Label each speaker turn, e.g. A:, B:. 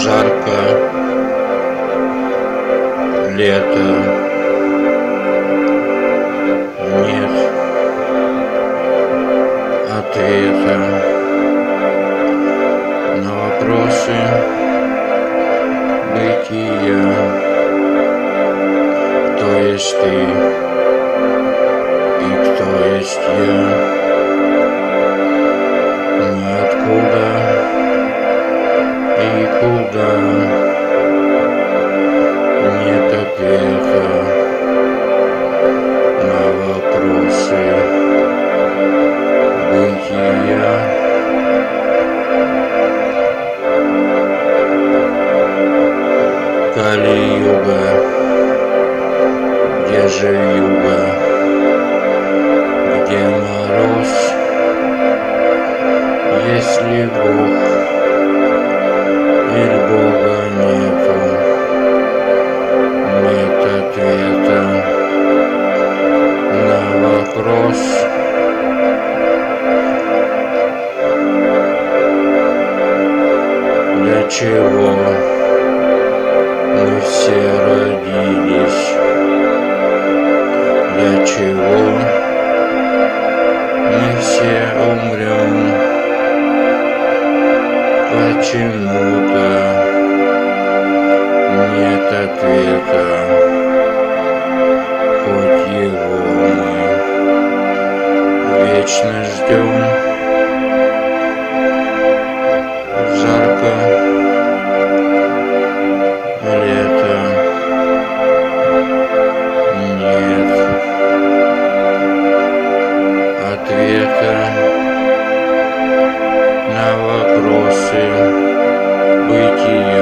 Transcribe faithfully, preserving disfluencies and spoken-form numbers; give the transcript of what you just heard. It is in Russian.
A: жарко, лето, нет ответа на вопросы бытия. Кто есть ты и кто есть я? Ниоткуда и куда нет ответа на вопросы бытия. Кали-юга, где же юга, где мороз? Есть ли Бог или Бога нету? Нет ответа на вопрос. Для чего мы все родились? Для чего мы все умрем? Почему-то нет ответа, хоть его мы вечно ждем. Жарко, лето, нет ответа на вопросы бытия.